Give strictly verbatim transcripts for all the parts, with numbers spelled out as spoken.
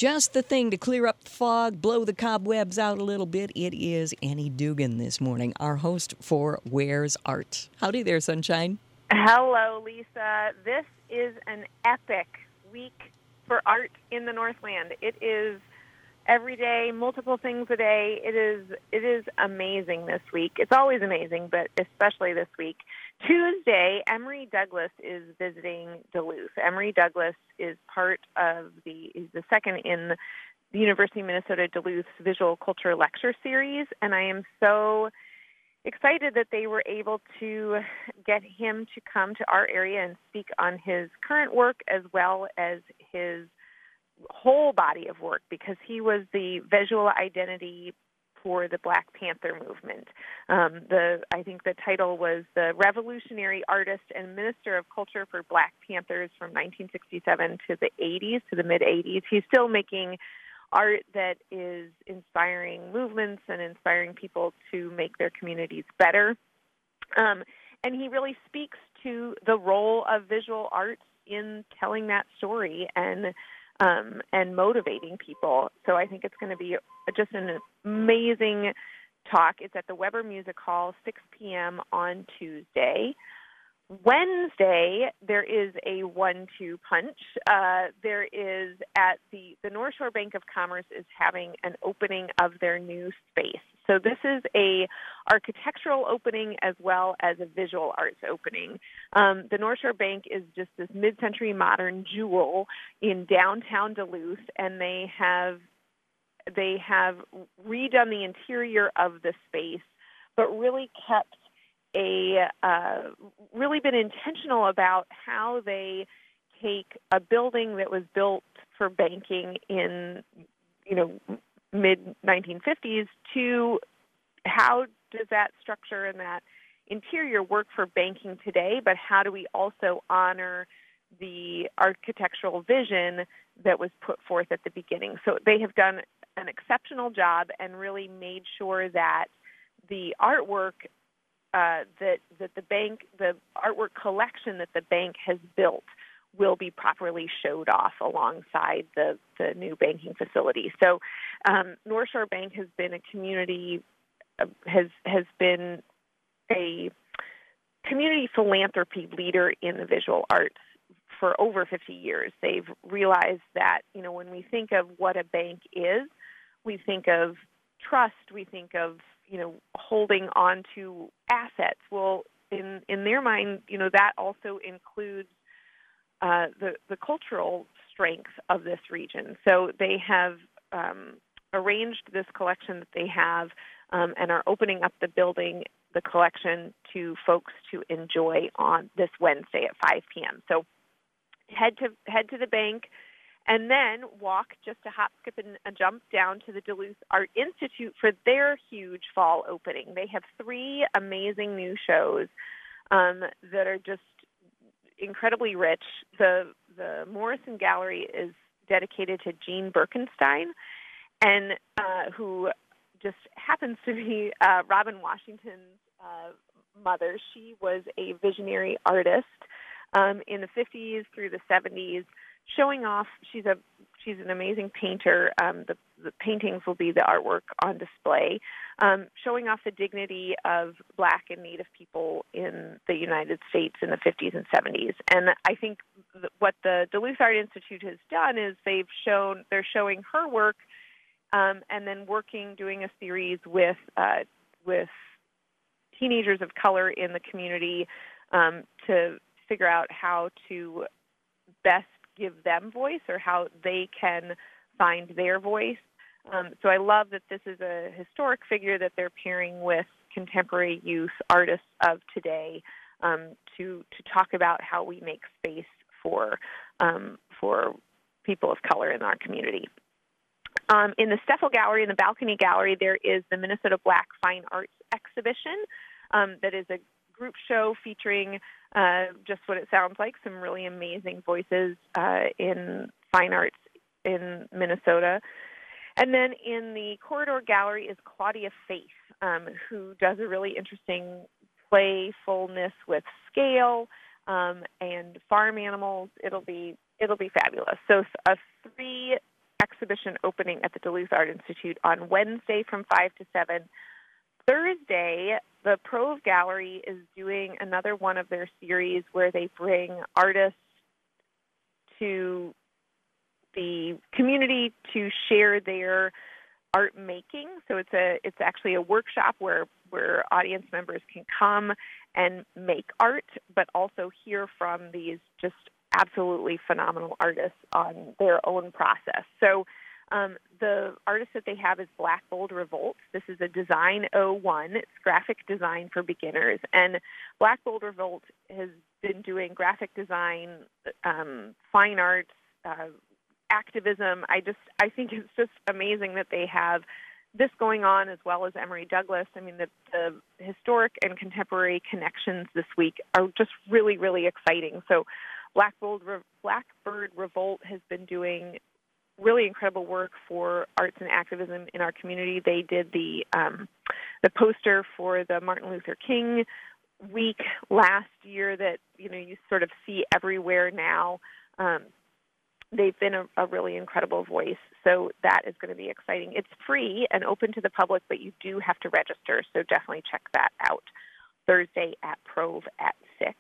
just the thing to clear up the fog, blow the cobwebs out a little bit. It is Annie Dugan this morning, our host for Where's Art. Howdy there, Sunshine. Hello, Lisa. This is an epic week for art in the Northland. It is every day, multiple things a day. It is it is amazing this week. It's always amazing, but especially this week. Tuesday, Emory Douglas is visiting Duluth. Emory Douglas is part of the is the second in the University of Minnesota Duluth's Visual Culture Lecture Series, and I am so excited that they were able to get him to come to our area and speak on his current work as well as his whole body of work, because he was the visual identity for the Black Panther movement. Um, the I think the title was the Revolutionary Artist and Minister of Culture for Black Panthers from nineteen sixty-seven to the eighties, to the mid-eighties. He's still making art that is inspiring movements and inspiring people to make their communities better. Um, and he really speaks to the role of visual arts in telling that story and um, and motivating people. So I think it's going to be just an amazing talk. It's at the Weber Music Hall, six p.m. on Tuesday. Wednesday, there is a one two punch. Uh, there is at the, the North Shore Bank of Commerce is having an opening of their new space. So this is a architectural opening as well as a visual arts opening. Um, the North Shore Bank is just this mid-century modern jewel in downtown Duluth, and they have they have redone the interior of the space, but really kept a uh, really been intentional about how they take a building that was built for banking in, you know, mid nineteen fifties to how does that structure and that interior work for banking today, but how do we also honor the architectural vision that was put forth at the beginning. So they have done an exceptional job and really made sure that the artwork Uh, that that the bank, the artwork collection that the bank has built will be properly showed off alongside the, the new banking facility. So um, North Shore Bank has been a community, uh, has has been a community philanthropy leader in the visual arts for over fifty years. They've realized that, you know, when we think of what a bank is, we think of trust, we think of, you know, holding on to assets. Well, in, in their mind, you know, that also includes uh, the, the cultural strength of this region. So they have um, arranged this collection that they have um, and are opening up the building, the collection, to folks to enjoy on this Wednesday at five p.m. So head to head to the bank, and then walk just a hop, skip, and a jump down to the Duluth Art Institute for their huge fall opening. They have three amazing new shows um, that are just incredibly rich. The the Morrison Gallery is dedicated to Jean Birkenstein, and uh, who just happens to be uh, Robin Washington's uh, mother. She was a visionary artist um, in the fifties through the seventies, showing off. She's a she's an amazing painter. Um, the, the paintings will be the artwork on display, um, showing off the dignity of Black and Native people in the United States in the fifties and seventies. And I think th- what the Duluth Art Institute has done is they've shown they're showing her work, um, and then working doing a series with uh, with teenagers of color in the community um, to figure out how to best give them voice, or how they can find their voice. Um, so I love that this is a historic figure that they're pairing with contemporary youth artists of today um, to to talk about how we make space for um, for people of color in our community. Um, in the Steffel Gallery, in the Balcony Gallery, there is the Minnesota Black Fine Arts Exhibition um, that is a group show featuring uh, just what it sounds like, some really amazing voices uh, in fine arts in Minnesota. And then in the Corridor Gallery is Claudia Faith, um, who does a really interesting playfulness with scale um, and farm animals. It'll be it'll be fabulous. So a three exhibition opening at the Duluth Art Institute on Wednesday from five to seven. Thursday, the Prove Gallery is doing another one of their series where they bring artists to the community to share their art making. So it's a it's actually a workshop where where audience members can come and make art, but also hear from these just absolutely phenomenal artists on their own process. So um, the artist that they have is Black Bold Revolt. This is a Design oh one. It's graphic design for beginners. And Black Bold Revolt has been doing graphic design, um, fine arts, uh, activism. I just I think it's just amazing that they have this going on, as well as Emory Douglas. I mean, the, the historic and contemporary connections this week are just really, really exciting. So Black Bold, Blackbird Revolt has been doing really incredible work for arts and activism in our community. They did the um, the poster for the Martin Luther King week last year that, you know, you sort of see everywhere now. Um, they've been a, a really incredible voice, so that is going to be exciting. It's free and open to the public, but you do have to register, so definitely check that out. Thursday at Prove at six.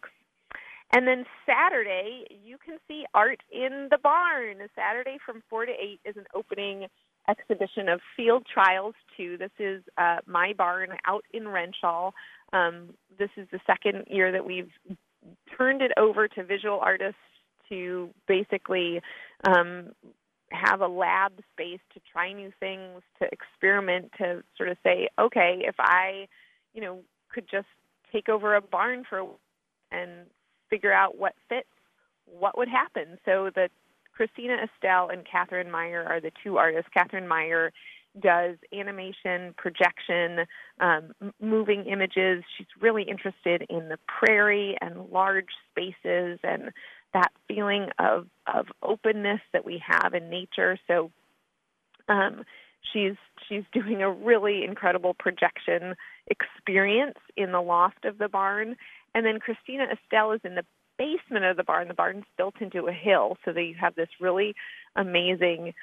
And then Saturday, you can see art in the barn. Saturday from four to eight is an opening exhibition of Field Trials two. This is uh, my barn out in Renshaw. Um, this is the second year that we've turned it over to visual artists to basically um, have a lab space to try new things, to experiment, to sort of say, okay, if I, you know, could just take over a barn for and figure out what fits, what would happen. So the Christina Estelle and Catherine Meyer are the two artists. Catherine Meyer does animation, projection, um, moving images. She's really interested in the prairie and large spaces and that feeling of, of openness that we have in nature. So um, she's she's doing a really incredible projection experience in the loft of the barn. And then Christina Estelle is in the basement of the barn. The barn's built into a hill, so that you have this really amazing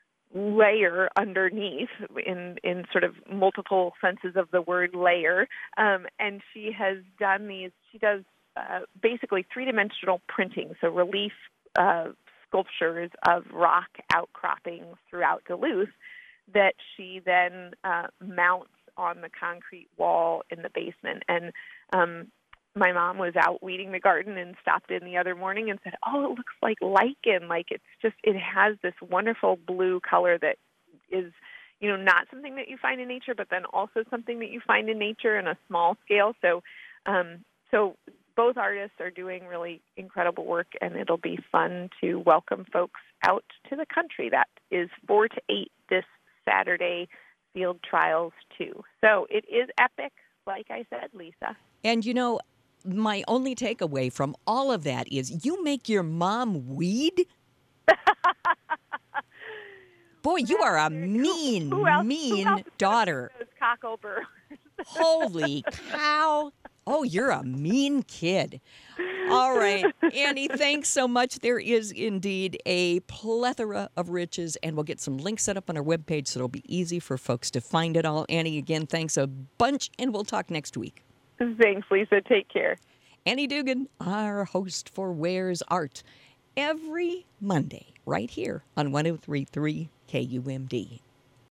layer underneath in, in sort of multiple senses of the word layer. Um, and she has done these, she does uh, basically three-dimensional printing, so relief uh, sculptures of rock outcroppings throughout Duluth that she then uh, mounts on the concrete wall in the basement. And um, my mom was out weeding the garden and stopped in the other morning and said, oh, it looks like lichen. Like it's just, it has this wonderful blue color that is, you know, not something that you find in nature, but then also something that you find in nature in a small scale. So, um, so both artists are doing really incredible work, and it'll be fun to welcome folks out to the country. That is four to eight this Saturday, Field Trials two. So it is epic, like I said, Lisa. And, you know, my only takeaway from all of that is you make your mom weed? Boy, you are a mean, who, who else, mean who else daughter. Cockover. Holy cow. Oh, you're a mean kid. All right, Annie, thanks so much. There is indeed a plethora of riches, and we'll get some links set up on our webpage so it'll be easy for folks to find it all. Annie, again, thanks a bunch, and we'll talk next week. Thanks, Lisa. Take care. Annie Dugan, our host for Where's Art, every Monday right here on one oh three point three K U M D.